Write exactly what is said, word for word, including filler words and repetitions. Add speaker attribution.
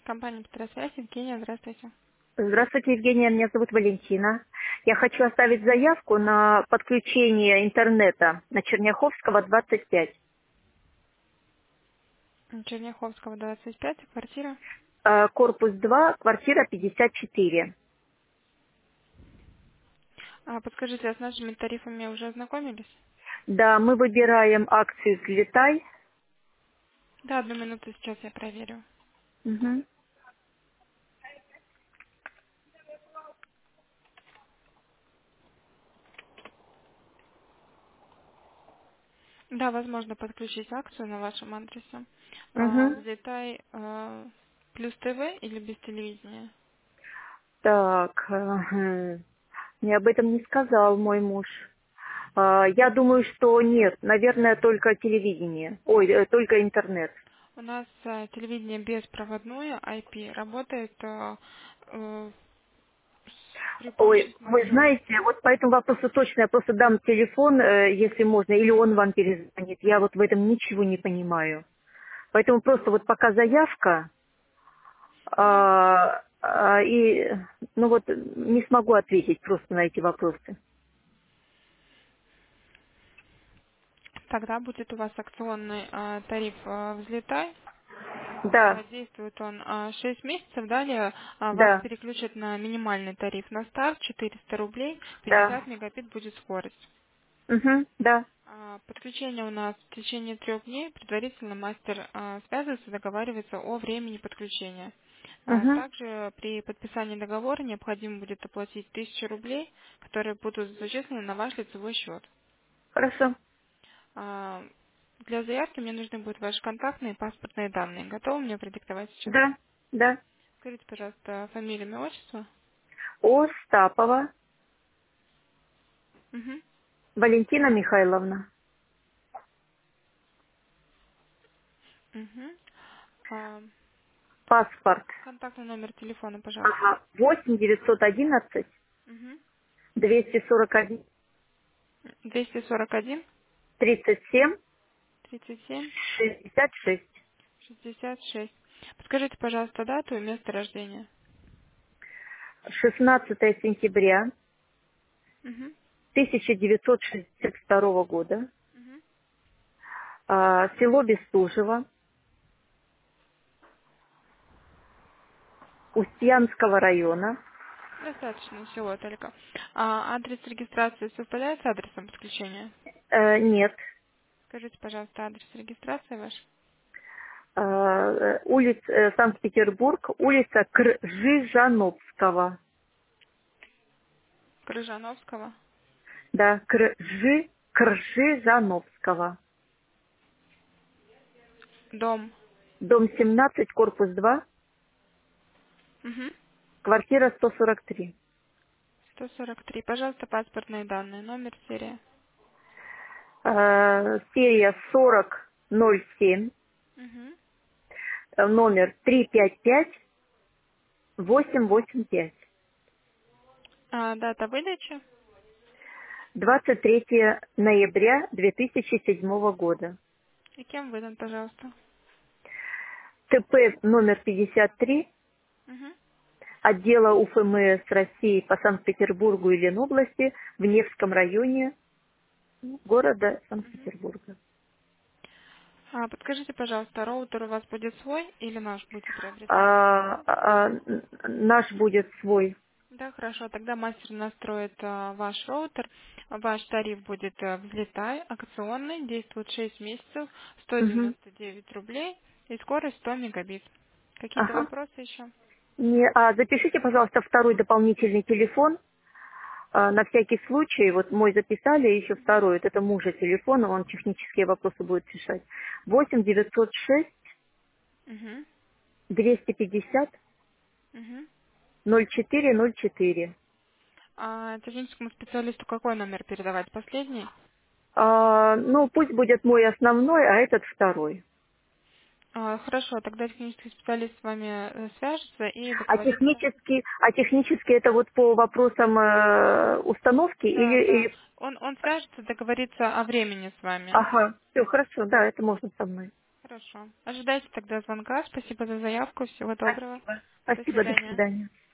Speaker 1: Компания «Петросвязь», Евгения, здравствуйте.
Speaker 2: Здравствуйте, Евгения. Меня зовут Валентина. Я хочу оставить заявку на подключение интернета на Черняховского, двадцать пять.
Speaker 1: Черняховского, двадцать пять, квартира.
Speaker 2: Э, Корпус два, квартира пятьдесят четыре.
Speaker 1: А, подскажите, а с нашими тарифами уже ознакомились?
Speaker 2: Да, мы выбираем акцию «Взлетай».
Speaker 1: Да, одну минуту, сейчас я проверю.
Speaker 2: Мгм.
Speaker 1: Да, возможно подключить акцию на вашем адресе. А,
Speaker 2: Мгм.
Speaker 1: взлетай а, плюс ТВ или без телевидения?
Speaker 2: Так, ага. Мне об этом не сказал мой муж. А, Я думаю, что нет. Наверное, только телевидение. Ой, э, только интернет.
Speaker 1: У нас а, телевидение беспроводное, ай пи, работает а, э, с- при
Speaker 2: Ой,
Speaker 1: помощи
Speaker 2: вы
Speaker 1: смартфона.
Speaker 2: знаете, вот по этому вопросу точно я просто дам телефон, э, если можно, или он вам перезвонит. Я вот в этом ничего не понимаю. Поэтому просто вот пока заявка,
Speaker 1: Ну,
Speaker 2: а, а, и, ну вот, не смогу ответить просто на эти вопросы.
Speaker 1: тогда будет у вас акционный а, тариф а, «Взлетай».
Speaker 2: Да,
Speaker 1: А, Действует он а, шесть месяцев. Далее а, вас
Speaker 2: да,
Speaker 1: переключат на минимальный тариф на старт четыреста рублей,
Speaker 2: да,
Speaker 1: пятьдесят мегабит будет скорость.
Speaker 2: угу, да,
Speaker 1: А, Подключение у нас в течение трех дней. Предварительно мастер а, связывается, договаривается о времени подключения. А,
Speaker 2: угу,
Speaker 1: Также при подписании договора необходимо будет оплатить тысячу рублей, которые будут зачислены на ваш лицевой счет.
Speaker 2: хорошо.
Speaker 1: А, Для заявки мне нужны будут ваши контактные и паспортные данные. Готовы мне продиктовать сейчас?
Speaker 2: Да, да.
Speaker 1: Скажите, пожалуйста, фамилию, имя, отчество?
Speaker 2: Остапова
Speaker 1: Угу.
Speaker 2: Валентина Михайловна.
Speaker 1: Угу. А,
Speaker 2: Паспорт.
Speaker 1: контактный номер телефона, пожалуйста.
Speaker 2: Ага. восемь девятьсот одиннадцать
Speaker 1: Угу.
Speaker 2: двести сорок один
Speaker 1: двести сорок один
Speaker 2: тридцать семь
Speaker 1: тридцать семь
Speaker 2: шестьдесят шесть.
Speaker 1: шестьдесят шесть. Подскажите, пожалуйста, дату и место рождения.
Speaker 2: шестнадцатое сентября
Speaker 1: Угу.
Speaker 2: тысяча девятьсот шестьдесят второго года.
Speaker 1: Угу.
Speaker 2: А, село Бестужево, Устьянского района.
Speaker 1: Достаточно всего только. А адрес регистрации совпадает с адресом подключения?
Speaker 2: Э, нет.
Speaker 1: Скажите, пожалуйста, адрес регистрации ваш.
Speaker 2: Э, улица э, Санкт-Петербург, улица Кржижановского.
Speaker 1: Крыжановского.
Speaker 2: Да, Кржи, Кржижановского.
Speaker 1: Дом.
Speaker 2: Дом семнадцать, корпус два,
Speaker 1: Угу.
Speaker 2: квартира сто сорок три.
Speaker 1: сто сорок три. Пожалуйста, паспортные данные. Номер, серия.
Speaker 2: Э, серия сорок ноль семь,
Speaker 1: Угу.
Speaker 2: э, номер три пять пять восемь восемь пять.
Speaker 1: А дата выдачи?
Speaker 2: двадцать третьего ноября две тысячи седьмого года.
Speaker 1: И кем выдан, пожалуйста?
Speaker 2: ТП номер пятьдесят три,
Speaker 1: Угу.
Speaker 2: отдела УФМС России по Санкт-Петербургу и Ленобласти в Невском районе города Санкт-Петербурга.
Speaker 1: А подскажите, пожалуйста, роутер у вас будет свой или наш будете приобретать?
Speaker 2: А, а, н- наш будет свой.
Speaker 1: Да, хорошо. Тогда мастер настроит а, ваш роутер. Ваш тариф будет а, «Взлетай», акционный, действует шесть месяцев, сто
Speaker 2: Мгм.
Speaker 1: девяносто девять рублей и скорость сто мегабит. Какие-то
Speaker 2: Ага.
Speaker 1: вопросы еще?
Speaker 2: Не, а запишите, пожалуйста, второй дополнительный телефон. А, на всякий случай, вот мой записали, еще второй, вот это мужа телефон, он технические вопросы будет решать. восемь девятьсот шесть
Speaker 1: Угу.
Speaker 2: двести пятьдесят
Speaker 1: Угу.
Speaker 2: ноль четыре ноль четыре.
Speaker 1: А техническому специалисту какой номер передавать? Последний?
Speaker 2: А, ну, пусть будет мой основной, а этот второй.
Speaker 1: А, хорошо, тогда технический специалист с вами э, свяжется и
Speaker 2: А
Speaker 1: договорится.
Speaker 2: технически, а технически это вот по вопросам э, установки
Speaker 1: Да,
Speaker 2: или,
Speaker 1: да.
Speaker 2: или...
Speaker 1: Он, он свяжется, договорится о времени с вами.
Speaker 2: Ага, все, хорошо, да, это можно со мной.
Speaker 1: Хорошо. Ожидайте тогда звонка. Спасибо за заявку. Всего доброго.
Speaker 2: Спасибо.
Speaker 1: До
Speaker 2: Спасибо, до
Speaker 1: свидания.
Speaker 2: свидания.